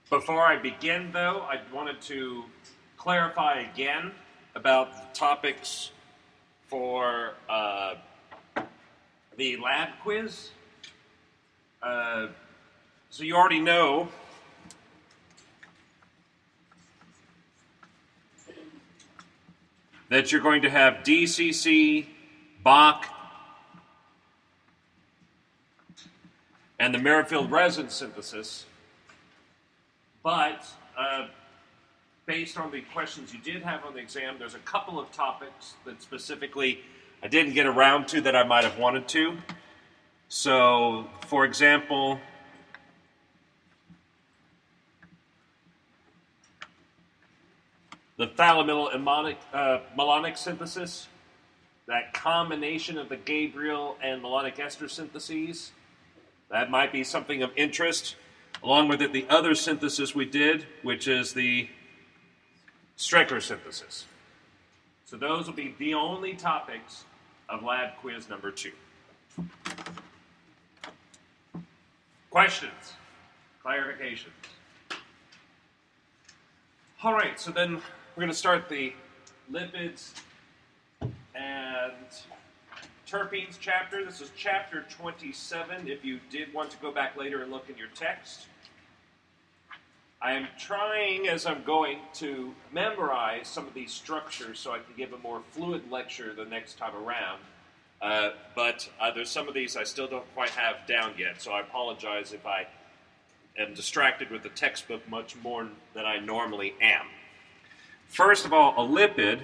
Before I begin, though, I wanted to clarify again about the topics for the lab quiz. So you already know that you're going to have DCC, Bach, and the Merrifield resin synthesis. But based on the questions you did have on the exam, there's a couple of topics that specifically I didn't get around to that I might have wanted to. So, for example, the thalaminal and malonic synthesis, that combination of the Gabriel and malonic ester syntheses, that might be something of interest. Along with it, the other synthesis we did, which is the Strecker synthesis. So those will be the only topics of lab quiz number 2. Questions? Clarifications? All right, so then we're going to start the lipids and terpenes chapter. This is chapter 27, if you did want to go back later and look in your text. I am trying, as I'm going, to memorize some of these structures so I can give a more fluid lecture the next time around. But there's some of these I still don't quite have down yet, so I apologize if I am distracted with the textbook much more than I normally am. First of all, a lipid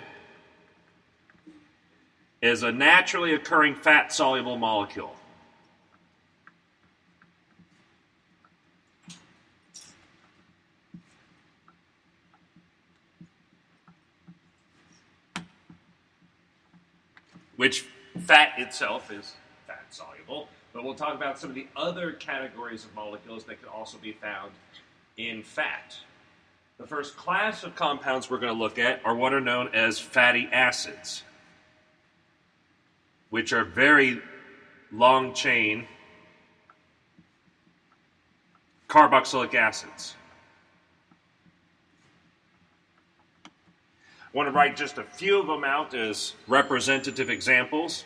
is a naturally occurring fat-soluble molecule. Which fat itself is fat-soluble, but we'll talk about some of the other categories of molecules that can also be found in fat. The first class of compounds we're going to look at are what are known as fatty acids, which are very long-chain carboxylic acids. I want to write just a few of them out as representative examples.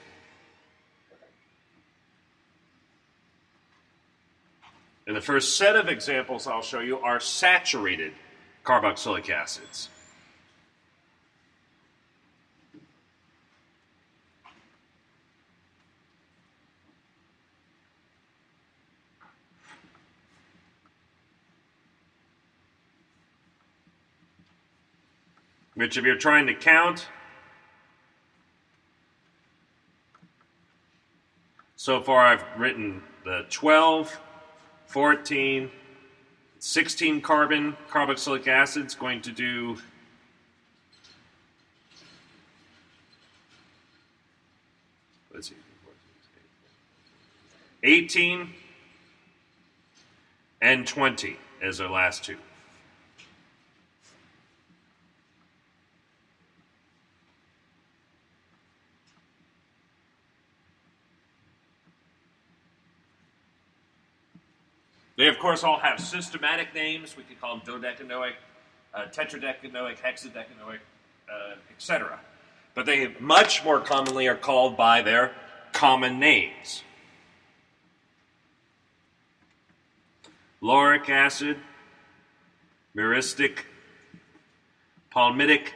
And the first set of examples I'll show you are saturated carboxylic acids. Which, if you're trying to count, so far I've written the 12, 14, 16 carbon carboxylic acids, going to do 18 and 20 as our last two. They, of course, all have systematic names. We could call them dodecanoic, tetradecanoic, hexadecanoic, etc. But they much more commonly are called by their common names. Lauric acid, myristic, palmitic,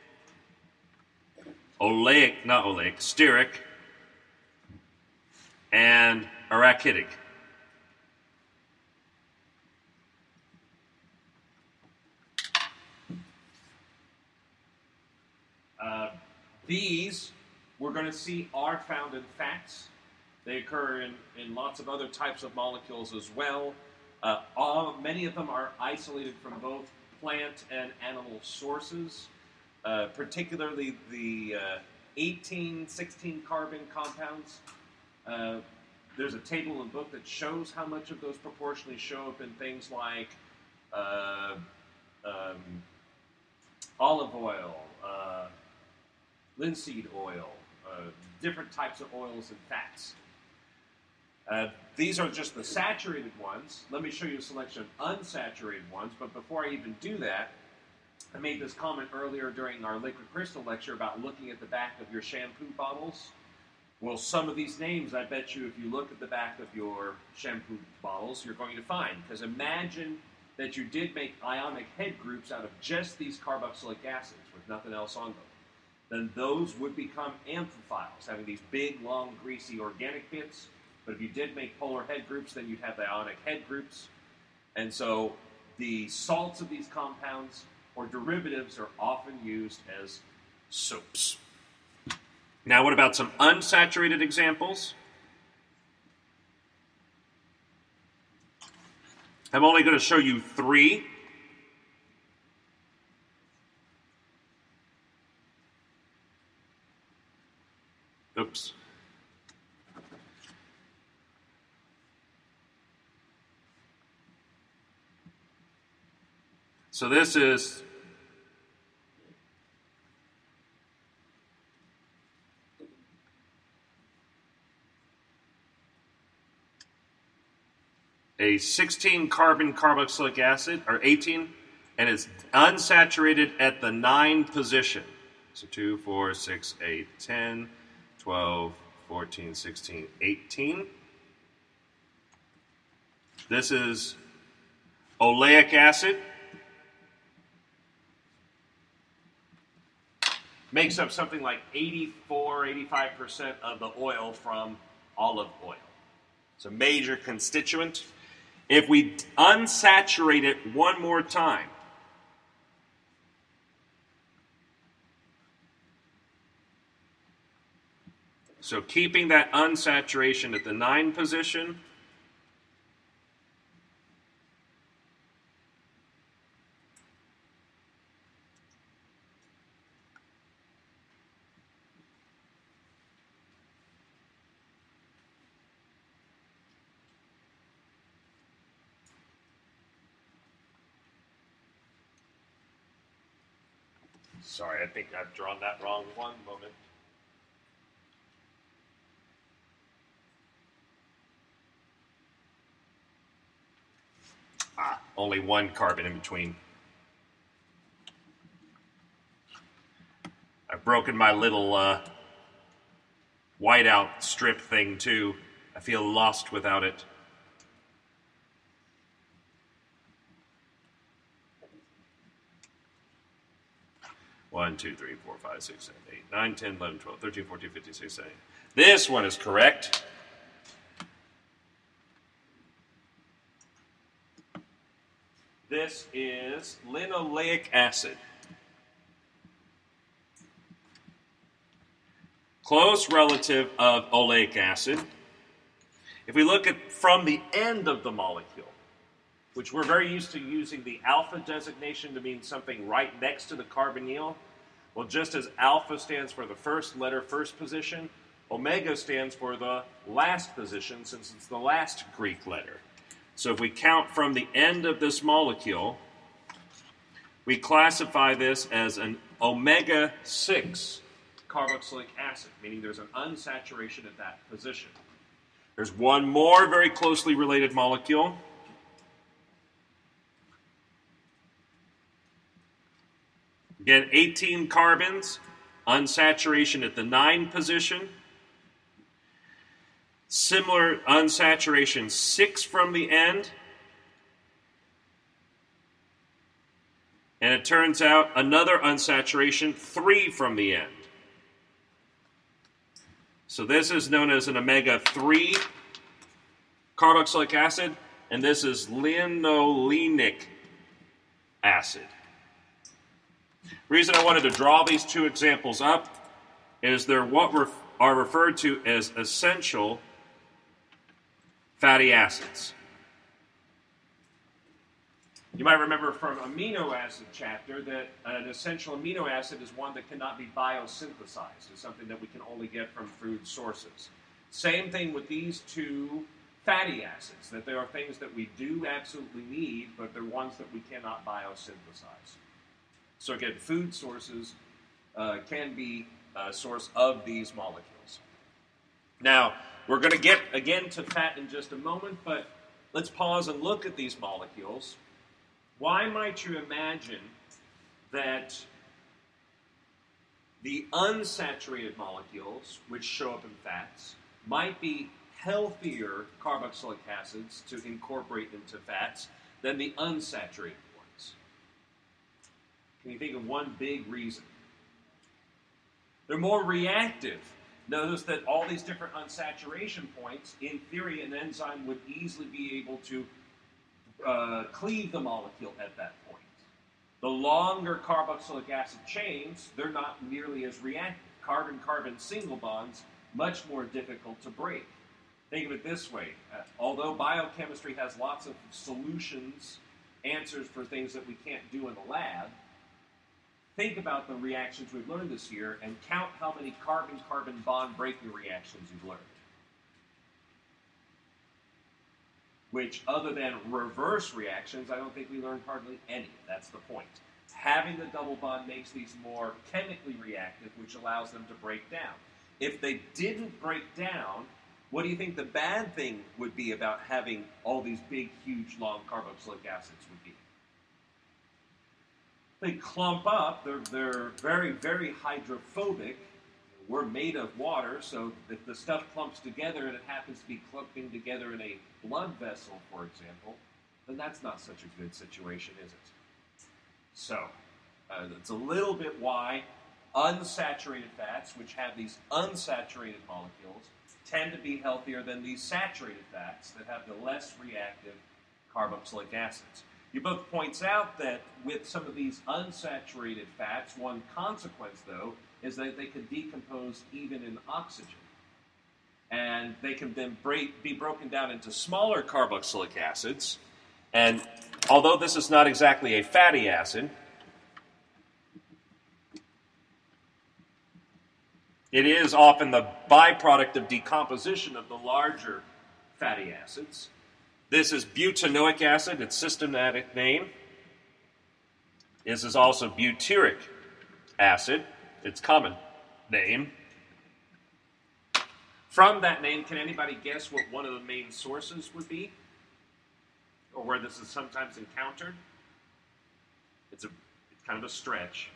stearic, and arachidic. These, we're going to see, are found in fats. They occur in lots of other types of molecules as well. Many of them are isolated from both plant and animal sources, particularly the 18, 16 carbon compounds. There's a table in the book that shows how much of those proportionally show up in things like olive oil, linseed oil, different types of oils and fats. These are just the saturated ones. Let me show you a selection of unsaturated ones, but before I even do that, I made this comment earlier during our liquid crystal lecture about looking at the back of your shampoo bottles. Well, some of these names, I bet you, if you look at the back of your shampoo bottles, you're going to find. Because imagine that you did make ionic head groups out of just these carboxylic acids with nothing else on them. Then those would become amphiphiles, having these big, long, greasy organic bits. But if you did make polar head groups, then you'd have the ionic head groups. And so the salts of these compounds or derivatives are often used as soaps. Now, what about some unsaturated examples? I'm only going to show you 3. Oops. So this is a 16 carbon carboxylic acid, or 18, and it's unsaturated at the 9 position. So 2, 4, 6, 8, 10, 12, 14, 16, 18. This is oleic acid. Makes up something like 85% of the oil from olive oil. It's a major constituent. If we unsaturate it one more time, so keeping that unsaturation at the 9 position, sorry, I think I've drawn that wrong. One moment. Only 1 carbon in between. I've broken my little whiteout strip thing too. I feel lost without it. One, 2, 3, 4, 5, 6, 7, 8, 9, 10, 11, 12, 13, 14, 15, 16, 17. This one is correct. This is linoleic acid. Close relative of oleic acid. If we look at from the end of the molecule, which we're very used to using the alpha designation to mean something right next to the carbonyl. Well, just as alpha stands for the first letter, first position, omega stands for the last position, since it's the last Greek letter. So if we count from the end of this molecule, we classify this as an omega-6 carboxylic acid, meaning there's an unsaturation at that position. There's one more very closely related molecule. Again, 18 carbons, unsaturation at the 9 position. Similar unsaturation 6 from the end. And it turns out another unsaturation 3 from the end. So this is known as an omega-3 carboxylic acid, and this is linolenic acid. The reason I wanted to draw these 2 examples up is they're what are referred to as essential fatty acids. You might remember from amino acid chapter that an essential amino acid is one that cannot be biosynthesized. It's something that we can only get from food sources. Same thing with these 2 fatty acids, that there are things that we do absolutely need, but they're ones that we cannot biosynthesize. So again, food sources can be a source of these molecules. Now, we're going to get again to fat in just a moment, but let's pause and look at these molecules. Why might you imagine that the unsaturated molecules, which show up in fats, might be healthier carboxylic acids to incorporate into fats than the unsaturated ones? Can you think of one big reason? They're more reactive. Notice that all these different unsaturation points, in theory, an enzyme would easily be able to cleave the molecule at that point. The longer carboxylic acid chains, they're not nearly as reactive. Carbon-carbon single bonds, much more difficult to break. Think of it this way. Although biochemistry has lots of solutions, answers for things that we can't do in the lab, think about the reactions we've learned this year and count how many carbon-carbon bond breaking reactions you've learned. Which, other than reverse reactions, I don't think we learned hardly any. That's the point. Having the double bond makes these more chemically reactive, which allows them to break down. If they didn't break down, what do you think the bad thing would be about having all these big, huge, long carboxylic acids would be? They clump up. They're very, very hydrophobic. We're made of water, so if the stuff clumps together and it happens to be clumping together in a blood vessel, for example, then that's not such a good situation, is it? So, that's a little bit why unsaturated fats, which have these unsaturated molecules, tend to be healthier than these saturated fats that have the less reactive carboxylic acids. Your book points out that with some of these unsaturated fats, one consequence, though, is that they could decompose even in oxygen. And they can then be broken down into smaller carboxylic acids. And although this is not exactly a fatty acid, it is often the byproduct of decomposition of the larger fatty acids. This is butanoic acid, its systematic name. This is also butyric acid, its common name. From that name, can anybody guess what one of the main sources would be? Or where this is sometimes encountered? It's kind of a stretch.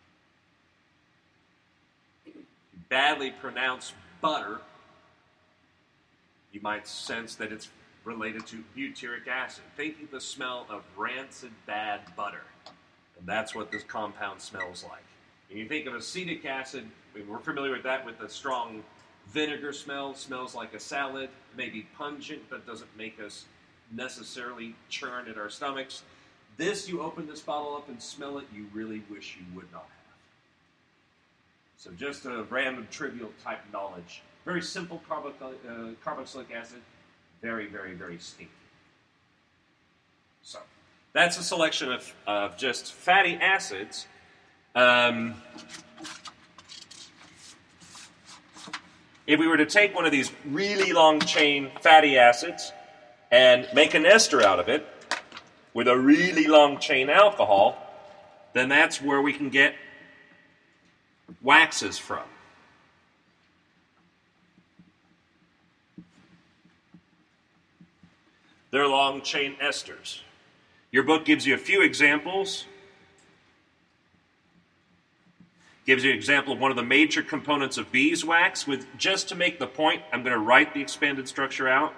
If you badly pronounce butter, you might sense that it's related to butyric acid. Think of the smell of rancid, bad butter. And that's what this compound smells like. When you think of acetic acid, we're familiar with that with the strong vinegar smell. Smells like a salad, maybe pungent, but doesn't make us necessarily churn at our stomachs. This, you open this bottle up and smell it, you really wish you would not have. So just a random trivial type knowledge. Very simple carboxylic acid, very, very, very stinky. So that's a selection of just fatty acids. If we were to take one of these really long chain fatty acids and make an ester out of it with a really long chain alcohol, then that's where we can get waxes from. They're long chain esters. Your book gives you a few examples. Gives you an example of one of the major components of beeswax. Just to make the point, I'm going to write the expanded structure out.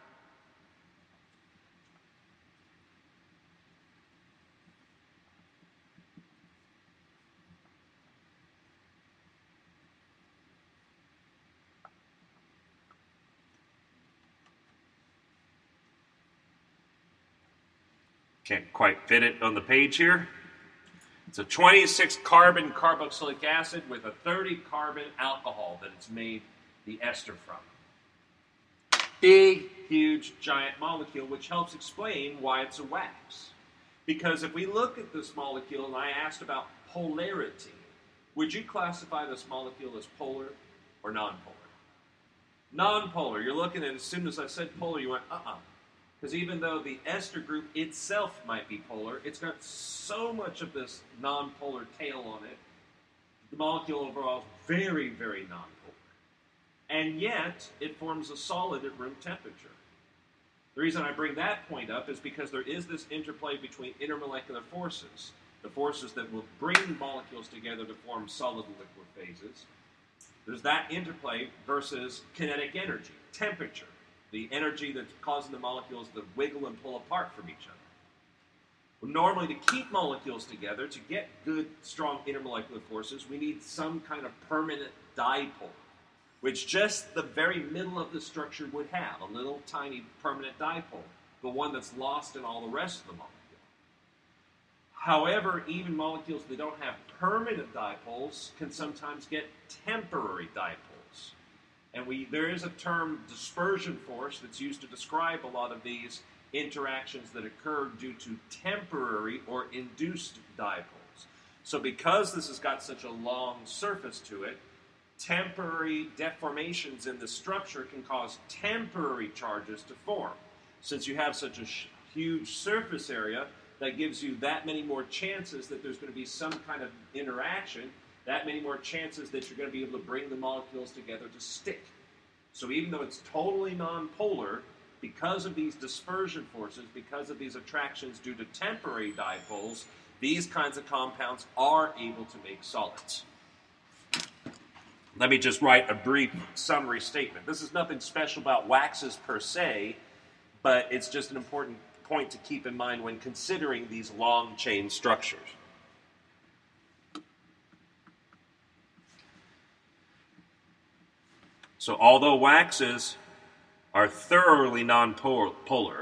Can't quite fit it on the page here. It's a 26-carbon carboxylic acid with a 30-carbon alcohol that it's made the ester from. Big, huge, giant molecule, which helps explain why it's a wax. Because if we look at this molecule, and I asked about polarity, would you classify this molecule as polar or nonpolar? Nonpolar. You're looking at it, as soon as I said polar, you went, Because even though the ester group itself might be polar, it's got so much of this nonpolar tail on it. The molecule overall is very, very nonpolar. and yet it forms a solid at room temperature. The reason I bring that point up is because there is this interplay between intermolecular forces, the forces that will bring molecules together to form solid and liquid phases. There's that interplay versus kinetic energy, temperature, the energy that's causing the molecules to wiggle and pull apart from each other. Well, normally, to keep molecules together, to get good, strong intermolecular forces, we need some kind of permanent dipole, which just the very middle of the structure would have, a little tiny permanent dipole, the one that's lost in all the rest of the molecule. However, even molecules that don't have permanent dipoles can sometimes get temporary dipoles. And there is a term, dispersion force, that's used to describe a lot of these interactions that occur due to temporary or induced dipoles. So because this has got such a long surface to it, temporary deformations in the structure can cause temporary charges to form. Since you have such a huge surface area, that gives you that many more chances that there's going to be some kind of interaction, that many more chances that you're going to be able to bring the molecules together to stick. So even though it's totally nonpolar, because of these dispersion forces, because of these attractions due to temporary dipoles, these kinds of compounds are able to make solids. Let me just write a brief summary statement. This is nothing special about waxes per se, but it's just an important point to keep in mind when considering these long chain structures. So although waxes are thoroughly nonpolar,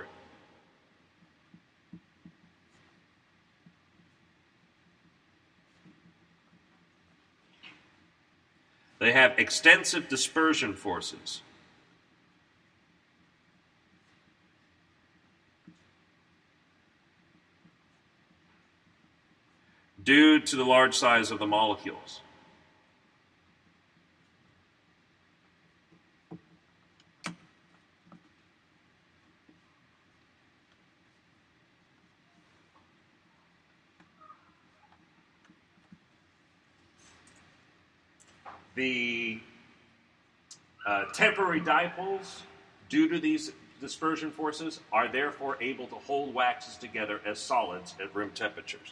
they have extensive dispersion forces. Due to the large size of the molecules. The temporary dipoles, due to these dispersion forces, are therefore able to hold waxes together as solids at room temperatures.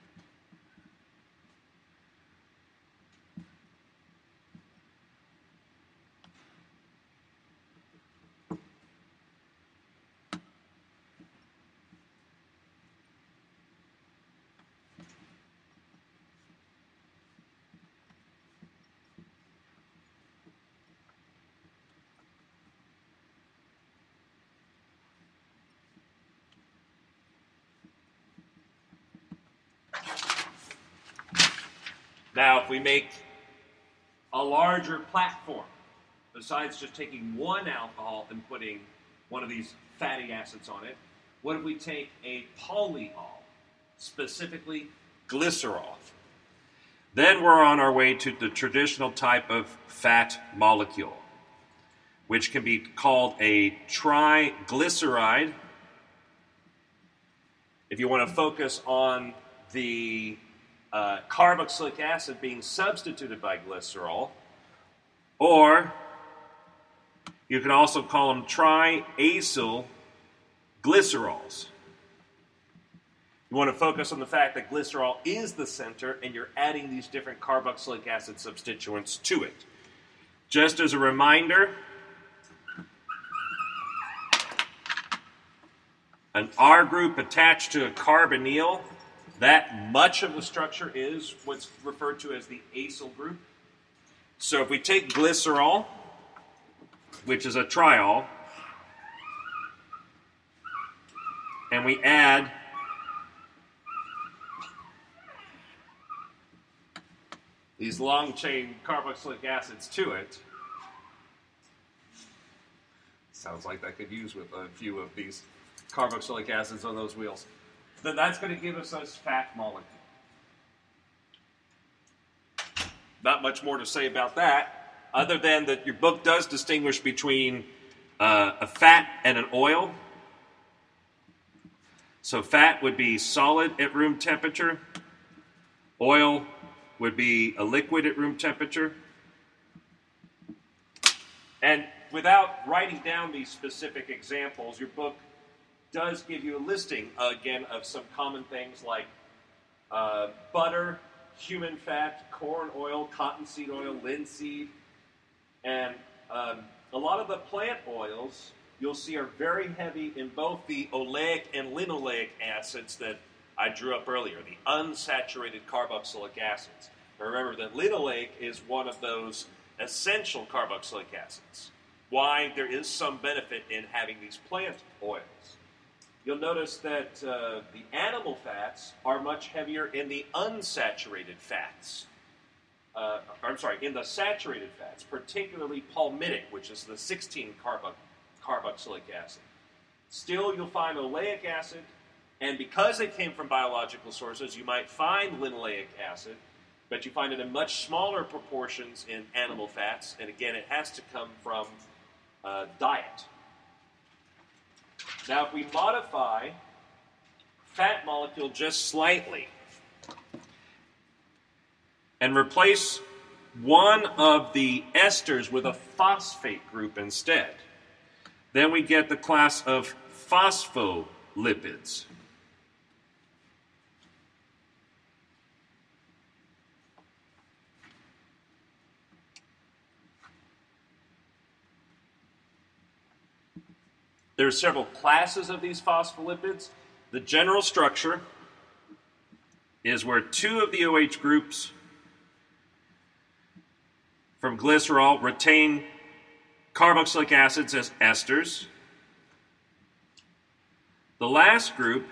Now, if we make a larger platform, besides just taking one alcohol and putting one of these fatty acids on it, what if we take a polyol, specifically glycerol? Then we're on our way to the traditional type of fat molecule, which can be called a triglyceride. If you want to focus on the carboxylic acid being substituted by glycerol, or you can also call them triacyl glycerols. You want to focus on the fact that glycerol is the center and you're adding these different carboxylic acid substituents to it. Just as a reminder, an R group attached to a carbonyl, that much of the structure is what's referred to as the acyl group. So if we take glycerol, which is a triol, and we add these long-chain carboxylic acids to it, sounds like that could use with a few of these carboxylic acids on those wheels, then that's going to give us this fat molecule. Not much more to say about that, other than that your book does distinguish between a fat and an oil. So fat would be solid at room temperature. Oil would be a liquid at room temperature. And without writing down these specific examples, your book does give you a listing, again, of some common things like butter, human fat, corn oil, cottonseed oil, linseed, and a lot of the plant oils you'll see are very heavy in both the oleic and linoleic acids that I drew up earlier, the unsaturated carboxylic acids. Now remember that linoleic is one of those essential carboxylic acids. Why there is some benefit in having these plant oils. You'll notice that the animal fats are much heavier in the unsaturated fats. In the saturated fats, particularly palmitic, which is the 16-carboxylic acid. Still, you'll find oleic acid, and because they came from biological sources, you might find linoleic acid, but you find it in much smaller proportions in animal fats, and again, it has to come from diet. Now, if we modify fat molecule just slightly and replace one of the esters with a phosphate group instead, then we get the class of phospholipids. There are several classes of these phospholipids. The general structure is where two of the OH groups from glycerol retain carboxylic acids as esters. The last group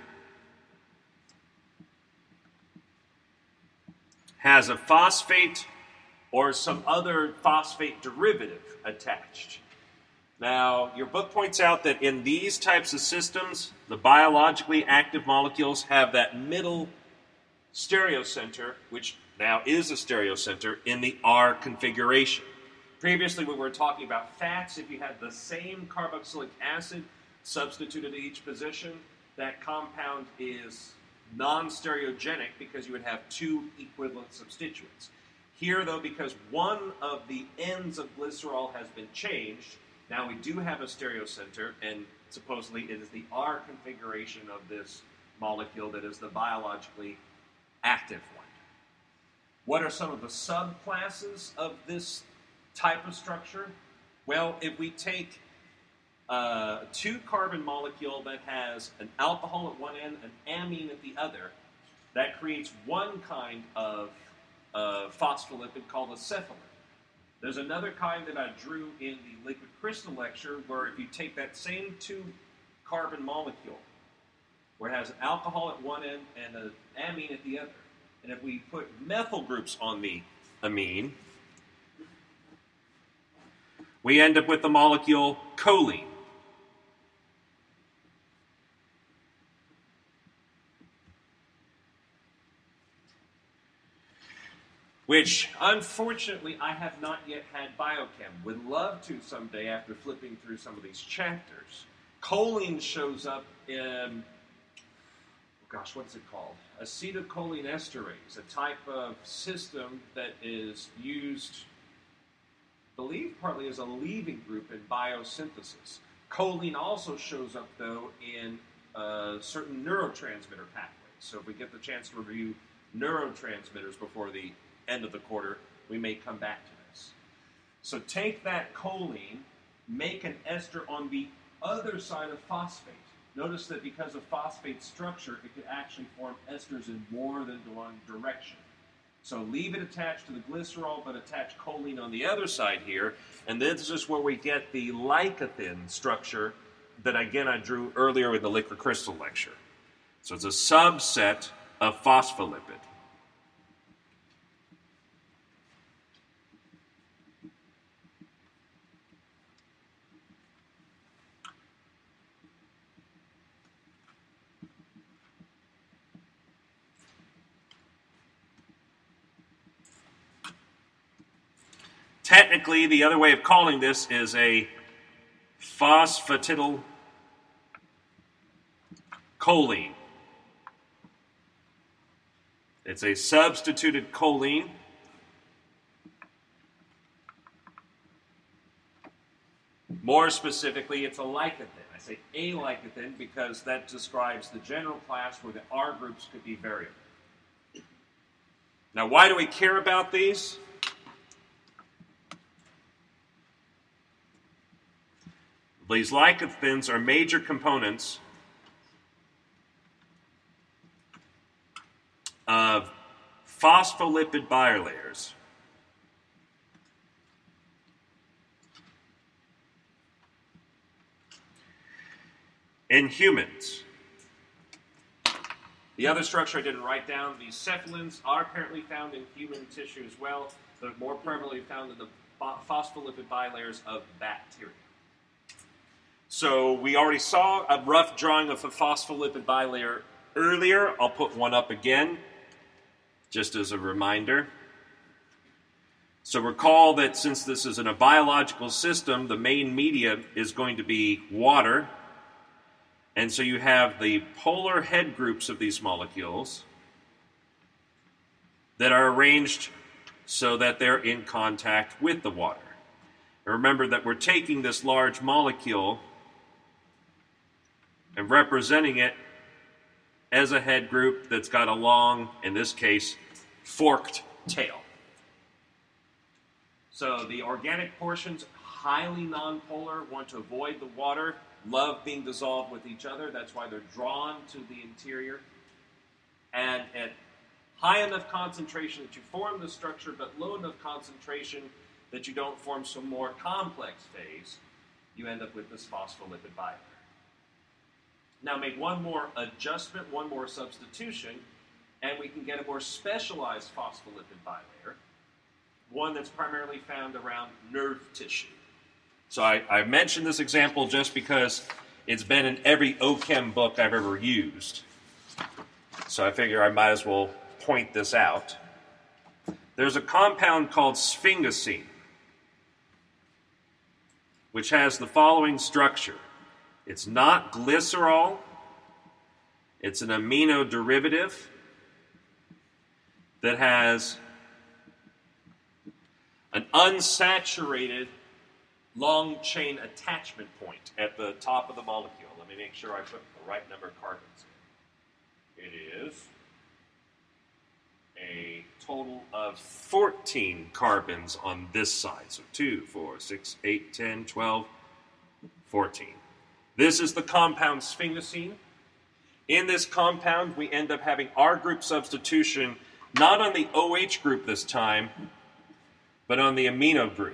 has a phosphate or some other phosphate derivative attached. Now, your book points out that in these types of systems, the biologically active molecules have that middle stereocenter, which now is a stereocenter, in the R configuration. Previously, we were talking about fats. If you had the same carboxylic acid substituted at each position, that compound is non-stereogenic because you would have two equivalent substituents. Here, though, because one of the ends of glycerol has been changed, now we do have a stereocenter, and supposedly it is the R configuration of this molecule that is the biologically active one. What are some of the subclasses of this type of structure? Well, if we take a two-carbon molecule that has an alcohol at one end and amine at the other, that creates one kind of phospholipid called a cephalid. There's another kind that I drew in the liquid crystal lecture where if you take that same two-carbon molecule, where it has an alcohol at one end and an amine at the other, and if we put methyl groups on the amine, we end up with the molecule choline. Which, unfortunately, I have not yet had biochem. Would love to someday after flipping through some of these chapters. Choline shows up in, what is it called? Acetylcholine esterase, a type of system that is used, I believe, partly as a leaving group in biosynthesis. Choline also shows up, though, in certain neurotransmitter pathways. So if we get the chance to review neurotransmitters before the end of the quarter, we may come back to this. So take that choline, make an ester on the other side of phosphate. Notice that because of phosphate structure, it could actually form esters in more than one direction. So leave it attached to the glycerol, but attach choline on the other side here, and this is where we get the licothin structure that, again, I drew earlier in the liquid crystal lecture. So it's a subset of phospholipid. Technically, the other way of calling this is a phosphatidylcholine. It's a substituted choline. More specifically, it's a lecithin. I say a lecithin because that describes the general class where the R groups could be variable. Now, why do we care about these? These lecithins are major components of phospholipid bilayers. In humans. The other structure I didn't write down, these cephalins are apparently found in human tissue as well. They're more prevalently found in the phospholipid bilayers of bacteria. So we already saw a rough drawing of a phospholipid bilayer earlier. I'll put one up again, just as a reminder. So recall that since this is in a biological system, the main medium is going to be water. And so you have the polar head groups of these molecules that are arranged so that they're in contact with the water. And remember that we're taking this large molecule and representing it as a head group that's got a long, in this case, forked tail. So the organic portions, highly nonpolar, want to avoid the water, love being dissolved with each other. That's why they're drawn to the interior. And at high enough concentration that you form the structure, but low enough concentration that you don't form some more complex phase, you end up with this phospholipid bilayer. Now make one more adjustment, one more substitution, and we can get a more specialized phospholipid bilayer, one that's primarily found around nerve tissue. So I mentioned this example just because it's been in every OChem book I've ever used. So I figure I might as well point this out. There's a compound called sphingosine, which has the following structure. It's not glycerol. It's an amino derivative that has an unsaturated long chain attachment point at the top of the molecule. Let me make sure I put the right number of carbons in. It is a total of 14 carbons on this side. So 2, 4, 6, 8, 10, 12, 14. This is the compound sphingosine. In this compound, we end up having R group substitution, not on the OH group this time, but on the amino group.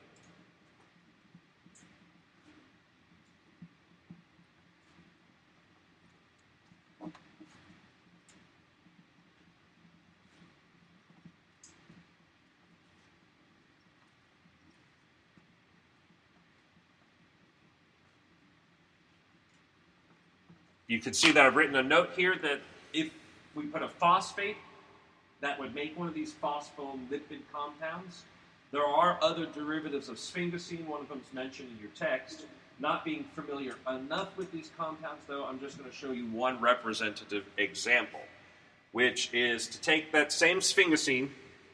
You can see that I've written a note here that if we put a phosphate, that would make one of these phospholipid compounds. There are other derivatives of sphingosine. One of them is mentioned in your text. Not being familiar enough with these compounds, though, I'm just going to show you one representative example, which is to take that same sphingosine,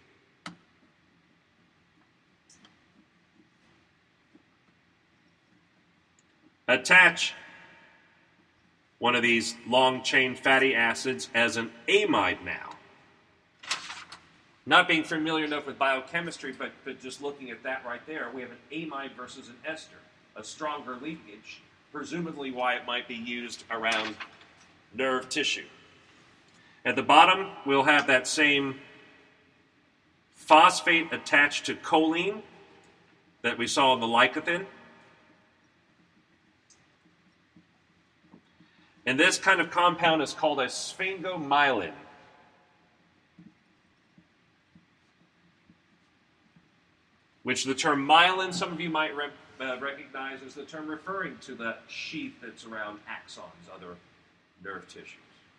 attach one of these long-chain fatty acids as an amide now. Not being familiar enough with biochemistry, but just looking at that right there, we have an amide versus an ester, a stronger linkage, presumably why it might be used around nerve tissue. At the bottom, we'll have that same phosphate attached to choline that we saw in the lecithin. And this kind of compound is called a sphingomyelin. Which the term myelin, some of you might recognize as the term referring to the sheath that's around axons, other nerve tissues.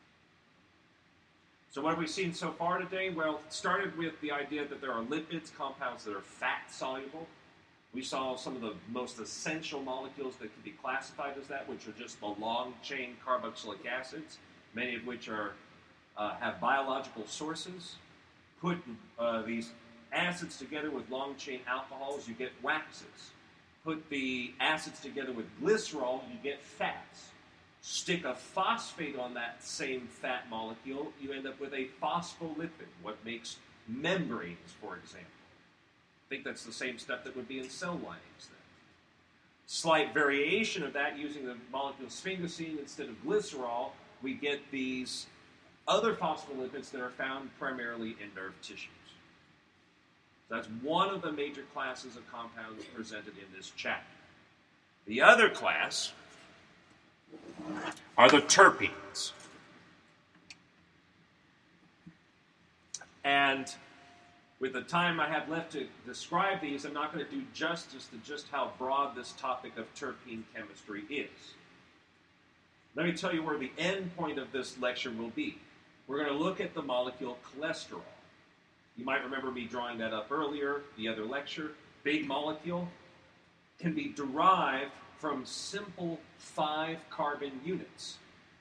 So what have we seen so far today? Well, it started with the idea that there are lipids, compounds that are fat-soluble. We saw some of the most essential molecules that can be classified as that, which are just the long-chain carboxylic acids, many of which are have biological sources. Put these acids together with long-chain alcohols, you get waxes. put the acids together with glycerol, you get fats. Stick a phosphate on that same fat molecule, you end up with a phospholipid, what makes membranes, for example. I think that's the same stuff that would be in cell linings then. Slight variation of that, using the molecule sphingosine instead of glycerol, we get these other phospholipids that are found primarily in nerve tissues. So that's one of the major classes of compounds presented in this chapter. The other class are the terpenes. And with the time I have left to describe these, I'm not going to do justice to just how broad this topic of terpene chemistry is. Let me tell you where the end point of this lecture will be. We're going to look at the molecule cholesterol. You might remember me drawing that up earlier, the other lecture. Big molecule can be derived from simple 5-carbon units.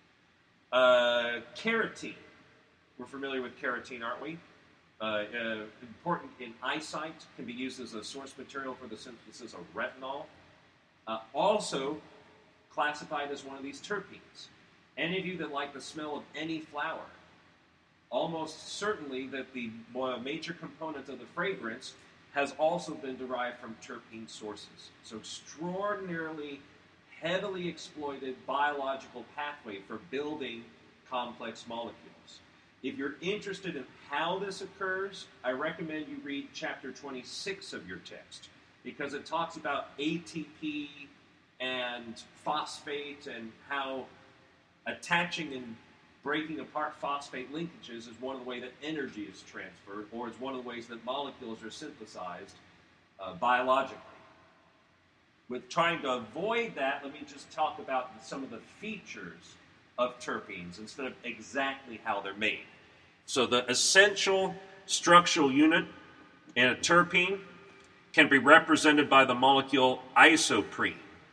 Carotene. We're familiar with carotene, aren't we? Important in eyesight, can be used as a source material for the synthesis of retinol. Also classified as one of these terpenes. Any of you that like the smell of any flower, almost certainly that the major component of the fragrance has also been derived from terpene sources. So extraordinarily heavily exploited biological pathway for building complex molecules. If you're interested in how this occurs, I recommend you read chapter 26 of your text, because it talks about ATP and phosphate and how attaching and breaking apart phosphate linkages is one of the ways that energy is transferred, or it's one of the ways that molecules are synthesized biologically. With trying to avoid that, let me just talk about some of the features of terpenes instead of exactly how they're made. So the essential structural unit in a terpene can be represented by the molecule isoprene.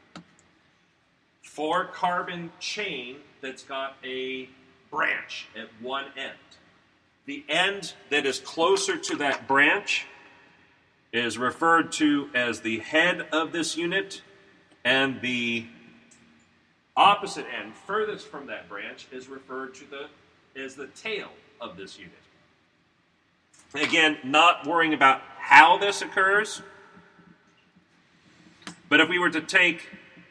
4-carbon chain that's got a branch at one end. The end that is closer to that branch is referred to as the head of this unit, and the opposite end, furthest from that branch, is referred to as the tail of this unit. Again, not worrying about how this occurs, but if we were to take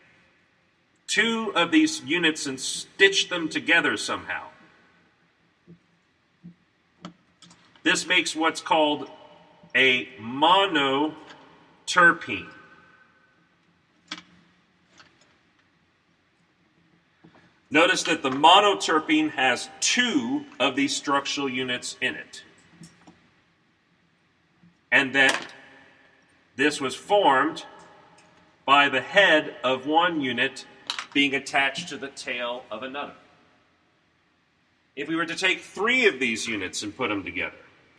2 of these units and stitch them together somehow, this makes what's called a monoterpene. Notice that the monoterpene has 2 of these structural units in it, and that this was formed by the head of one unit being attached to the tail of another. If we were to take 3 of these units and put them together,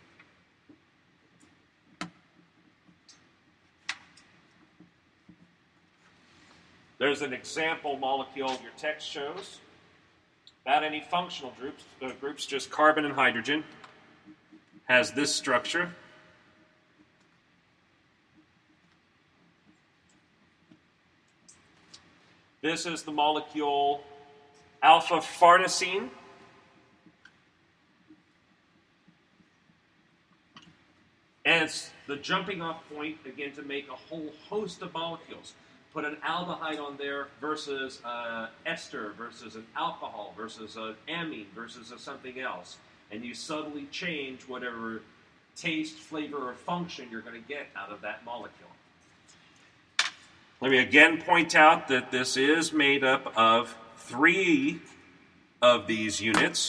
there's an example molecule your text shows. Without any functional groups, just carbon and hydrogen, has this structure. This is the molecule alpha-farnesene. And it's the jumping off point, again, to make a whole host of molecules. Put an aldehyde on there versus an ester versus an alcohol versus an amine versus something else. And you subtly change whatever taste, flavor, or function you're going to get out of that molecule. Let me again point out that this is made up of 3 of these units,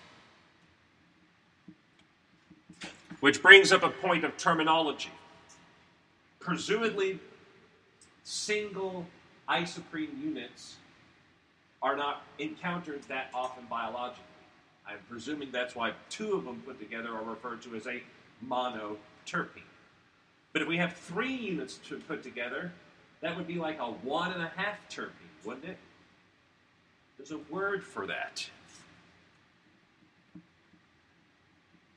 which brings up a point of terminology. Presumably, single isoprene units are not encountered that often biologically. I'm presuming that's why 2 of them put together are referred to as a monoterpene. But if we have 3 units to put together, that would be like a 1.5 terpene, wouldn't it? There's a word for that.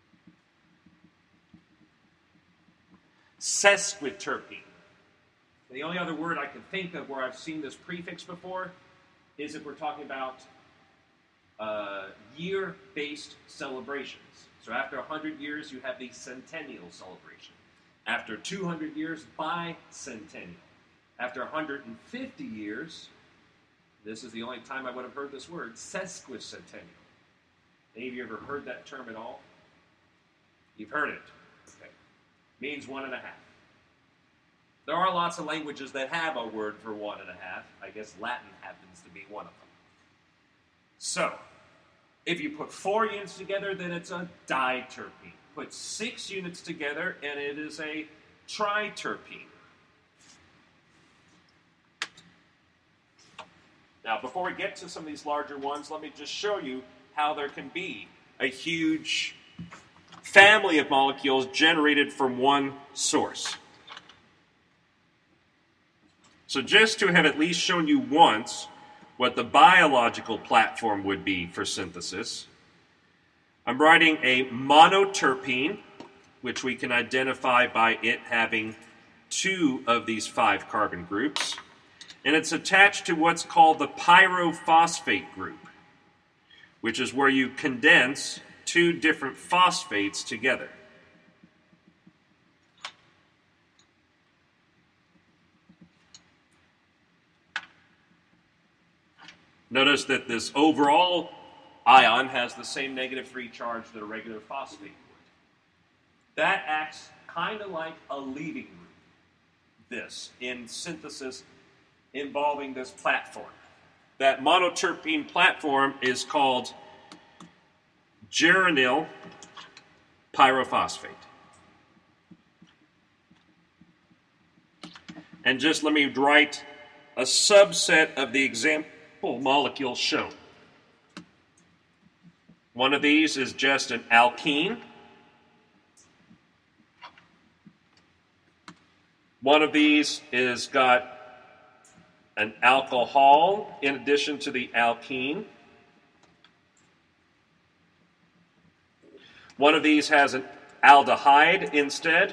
Sesquiterpene. the only other word I can think of where I've seen this prefix before is if we're talking about year-based celebrations. So after 100 years, you have the centennial celebration. After 200 years, bicentennial. After 150 years, this is the only time I would have heard this word, sesquicentennial. Any of you ever heard that term at all? You've heard it. Okay. Means 1.5. There are lots of languages that have a word for 1.5. I guess Latin happens to be one of them. So, if you put 4 units together, then it's a diterpene. Put 6 units together, and it is a triterpene. Now, before we get to some of these larger ones, let me just show you how there can be a huge family of molecules generated from one source. So just to have at least shown you once what the biological platform would be for synthesis, I'm writing a monoterpene, which we can identify by it having 2 of these 5 carbon groups, and it's attached to what's called the pyrophosphate group, which is where you condense 2 different phosphates together. Notice that this overall ion has the same -3 charge that a regular phosphate would. That acts kind of like a leaving group, this, in synthesis involving this platform. That monoterpene platform is called geranyl pyrophosphate. And just let me write a subset of the example molecules shown. One of these is just an alkene. One of these is got an alcohol in addition to the alkene. One of these has an aldehyde instead.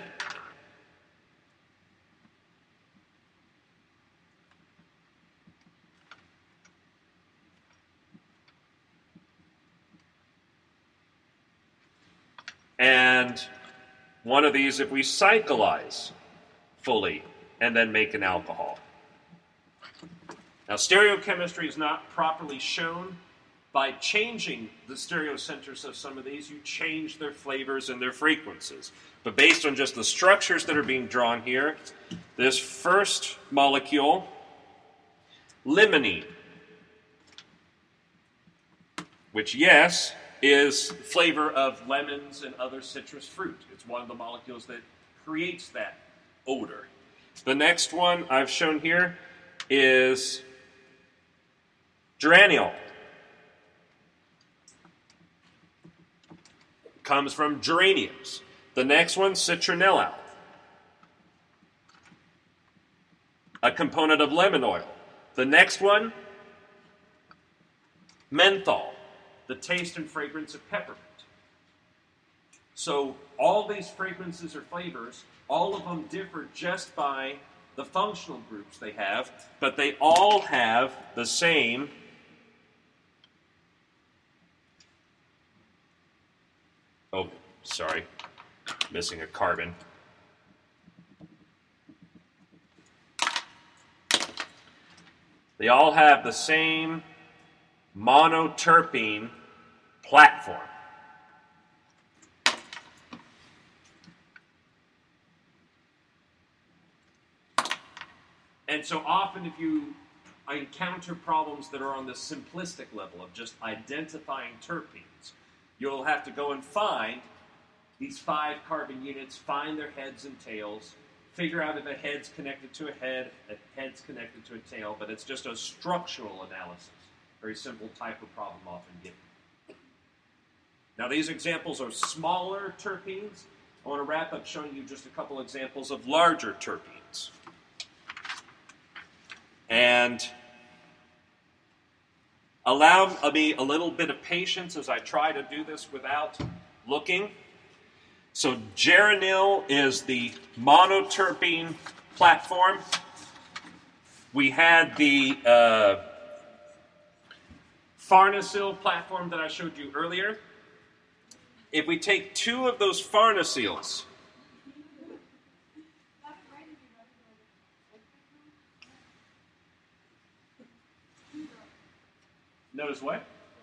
And one of these if we cyclize fully and then make an alcohol. Now, stereochemistry is not properly shown. By changing the stereocenters of some of these, you change their flavors and their frequencies. But based on just the structures that are being drawn here, this first molecule, limonene, which, yes, is flavor of lemons and other citrus fruit. It's one of the molecules that creates that odor. The next one I've shown here is geraniol. Comes from geraniums. The next one, citronellal, a component of lemon oil. The next one, menthol, the taste and fragrance of peppermint. So all these fragrances or flavors, all of them differ just by the functional groups they have, but they all have the same missing a carbon. They all have the same monoterpene platform. And so often if you encounter problems that are on the simplistic level of just identifying terpenes, you'll have to go and find these 5 carbon units, find their heads and tails, figure out if a head's connected to a head's connected to a tail, but it's just a structural analysis. Very simple type of problem often given. Now these examples are smaller terpenes. I want to wrap up showing you just a couple examples of larger terpenes. And allow me a little bit of patience as I try to do this without looking. So geranyl is the monoterpene platform. We had the Farnesyl platform that I showed you earlier. If we take 2 of those Farnesyls, notice what?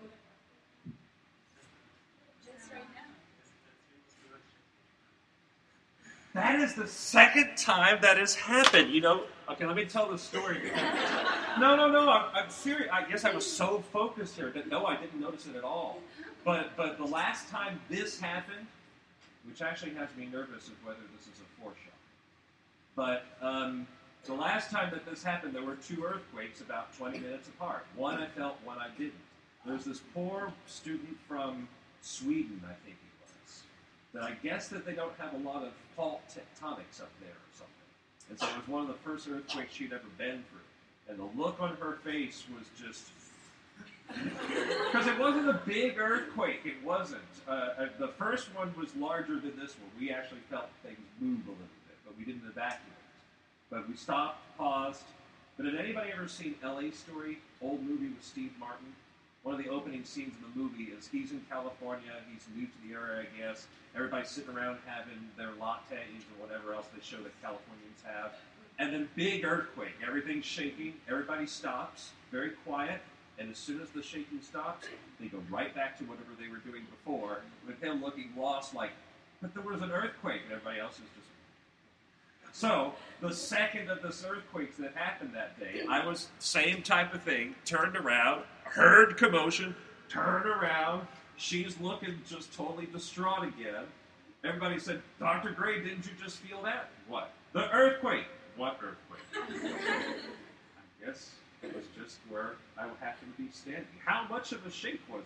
That is the second time that has happened. You know, okay, let me tell the story. No, I'm serious. I guess I was so focused here that no, I didn't notice it at all. But the last time this happened, which actually has me nervous of whether this is a foreshadow. But the last time that this happened, there were 2 earthquakes about 20 minutes apart. One I felt, one I didn't. There's this poor student from Sweden, I think he was, that I guess that they don't have a lot of fault tectonics up there or something. And so it was one of the first earthquakes she'd ever been through. And the look on her face was just... Because it wasn't a big earthquake, it wasn't. The first one was larger than this one. We actually felt things move a little bit, but we didn't evacuate. But we stopped, paused. But had anybody ever seen L.A. Story, old movie with Steve Martin? One of the opening scenes in the movie is he's in California, he's new to the area, I guess. Everybody's sitting around having their lattes or whatever else they show that Californians have. And then big earthquake, everything's shaking, everybody stops, very quiet. And as soon as the shaking stops, they go right back to whatever they were doing before, with him looking lost like, but there was an earthquake, and everybody else is just... So, the second of the earthquakes that happened that day, I was, same type of thing, turned around, heard commotion, turned around, she's looking just totally distraught again. Everybody said, Dr. Gray, didn't you just feel that? What? The earthquake! What earthquake? I guess... It was just where I happened to be standing. How much of a shake was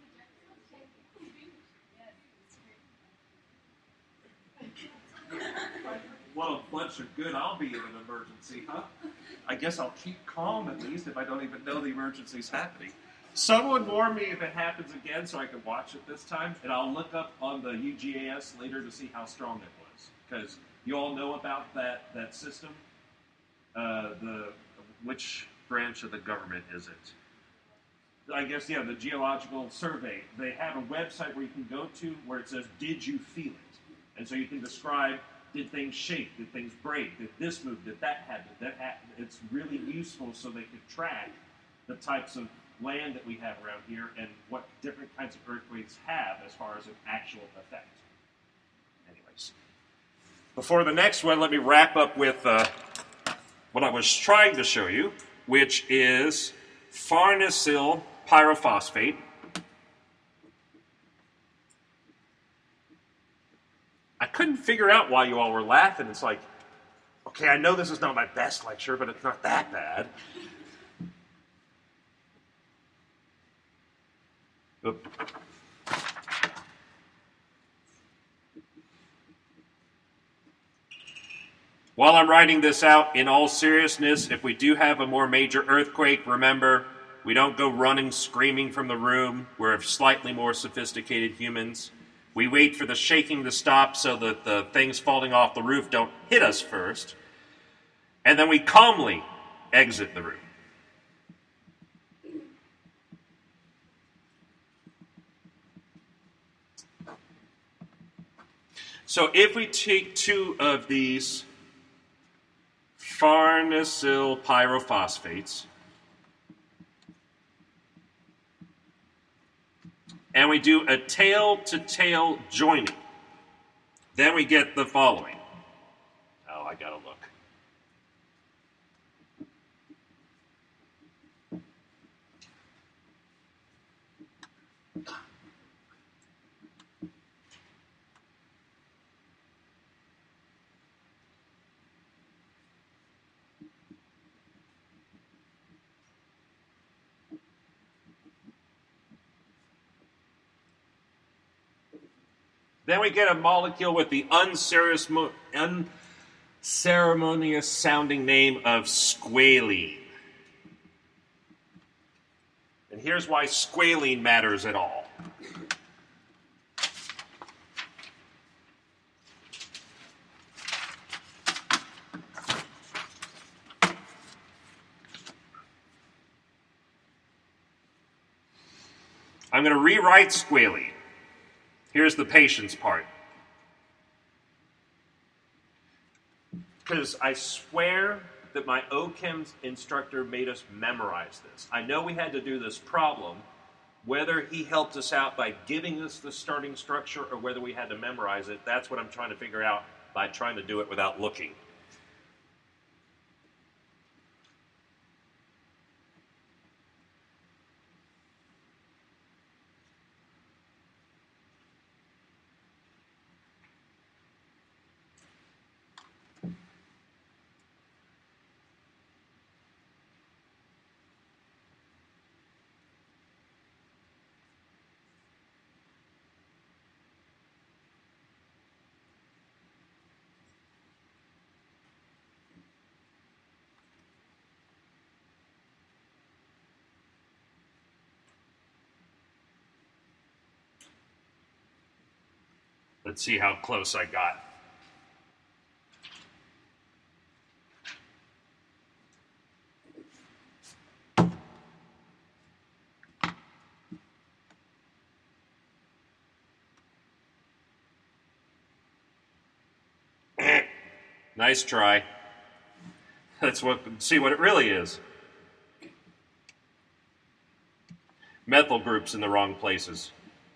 it? What a bunch of good I'll be in an emergency, huh? I guess I'll keep calm at least if I don't even know the emergency's happening. Someone warn me if it happens again so I can watch it this time, and I'll look up on the UGAS later to see how strong it was. Because you all know about that system? Which branch of the government is it? I guess, yeah, the Geological Survey. They have a website where you can go to where it says, did you feel it? And so you can describe, did things shake? Did things break? Did this move? Did that happen? That happened? It's really useful so they could track the types of land that we have around here and what different kinds of earthquakes have as far as an actual effect. Anyways. Before the next one, let me wrap up with what I was trying to show you, which is farnesyl pyrophosphate. I couldn't figure out why you all were laughing. It's like, okay, I know this is not my best lecture, but it's not that bad. Oop. While I'm writing this out, in all seriousness, if we do have a more major earthquake, remember, we don't go running, screaming from the room. We're slightly more sophisticated humans. We wait for the shaking to stop so that the things falling off the roof don't hit us first. And then we calmly exit the room. So if we take 2 of these farnesyl pyrophosphates, and we do a tail-to-tail joining, then we get the following. Oh, I gotta look. Then we get a molecule with the unceremonious sounding name of squalene. And here's why squalene matters at all. I'm going to rewrite squalene. Here's the patience part. Because I swear that my OChem instructor made us memorize this. I know we had to do this problem. Whether he helped us out by giving us the starting structure or whether we had to memorize it, that's what I'm trying to figure out by trying to do it without looking. Let's see how close I got. Nice try. Let's see what it really is. Methyl groups in the wrong places.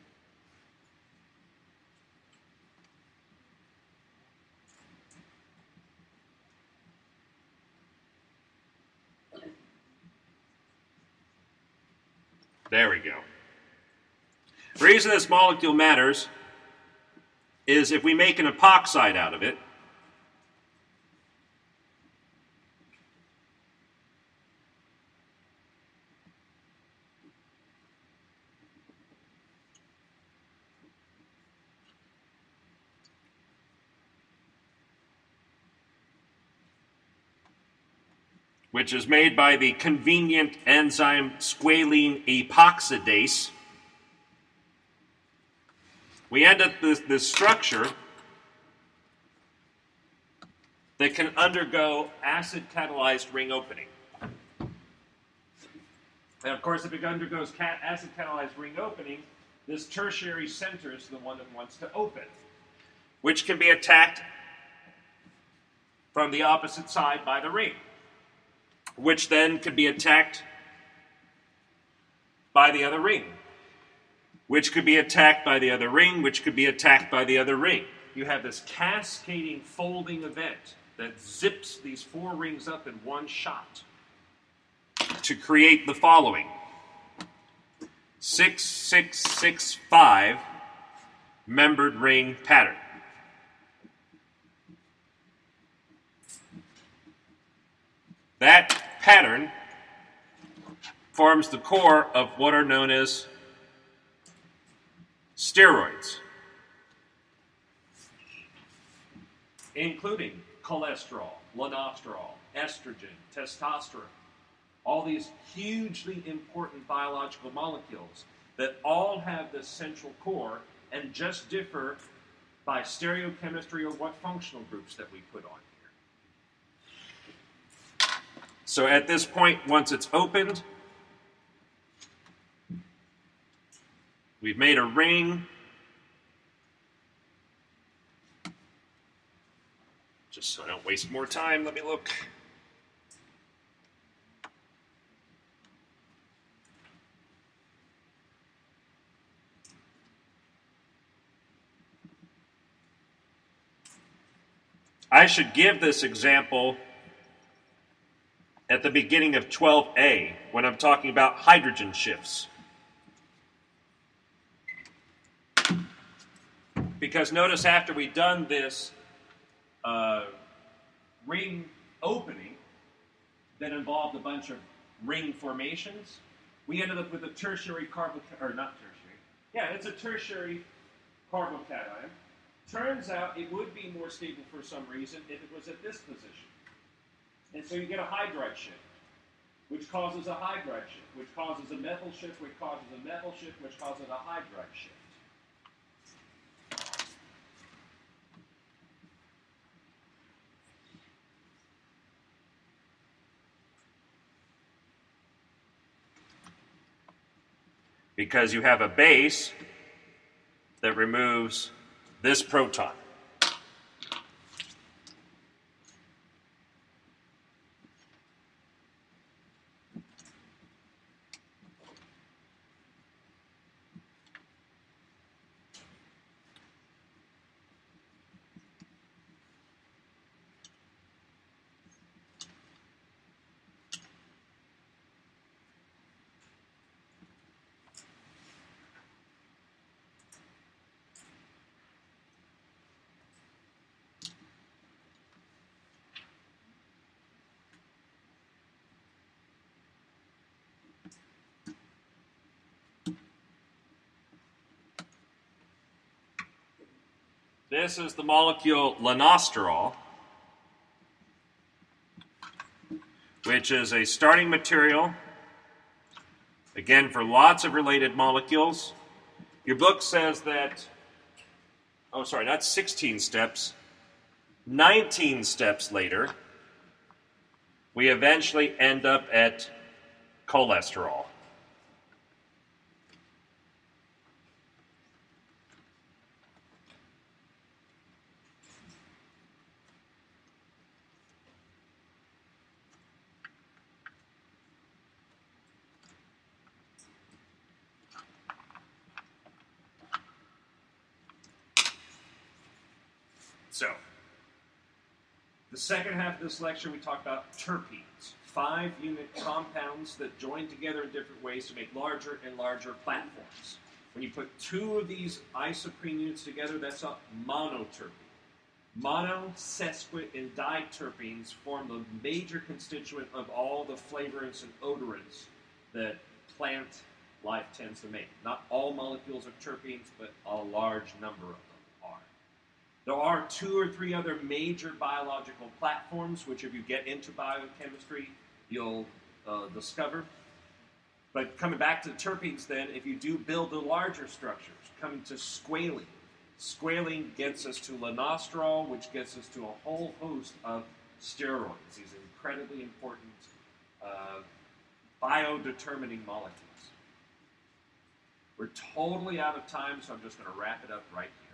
There we go. The reason this molecule matters is if we make an epoxide out of it, which is made by the convenient enzyme squalene epoxidase, we end up with this structure that can undergo acid-catalyzed ring opening. And of course, if it undergoes acid-catalyzed ring opening, this tertiary center is the one that wants to open, which can be attacked from the opposite side by the ring, which then could be attacked by the other ring, which could be attacked by the other ring, which could be attacked by the other ring. You have this cascading folding event that zips these four rings up in one shot to create the following. 6-6-6-5 membered ring pattern. That pattern forms the core of what are known as steroids, including cholesterol, lanosterol, estrogen, testosterone, all these hugely important biological molecules that all have this central core and just differ by stereochemistry or what functional groups that we put on here. So at this point, once it's opened, we've made a ring. Just so I don't waste more time, let me look. I should give this example at the beginning of 12a when I'm talking about hydrogen shifts. Because notice after we've done this ring opening that involved a bunch of ring formations, we ended up with a tertiary or not tertiary. Yeah, it's a tertiary carbocation. Turns out it would be more stable for some reason if it was at this position. And so you get a hydride shift, which causes a hydride shift, which causes a methyl shift, which causes a methyl shift, which causes a hydride shift. because you have a base that removes this proton. This is the molecule lanosterol, which is a starting material, again, for lots of related molecules. Your book says that, oh, sorry, not 16 steps, 19 steps later, we eventually end up at cholesterol. So, the second half of this lecture, we talked about terpenes, 5-unit compounds that join together in different ways to make larger and larger platforms. When you put 2 of these isoprene units together, that's a monoterpene. Mono, sesquit, and diterpenes form the major constituent of all the flavorants and odorants that plant life tends to make. Not all molecules are terpenes, but a large number of them. There are 2 or 3 other major biological platforms, which if you get into biochemistry, you'll discover. But coming back to the terpenes then, if you do build the larger structures, coming to squalene. Squalene gets us to lanosterol, which gets us to a whole host of steroids, these incredibly important biodetermining molecules. We're totally out of time, so I'm just going to wrap it up right here.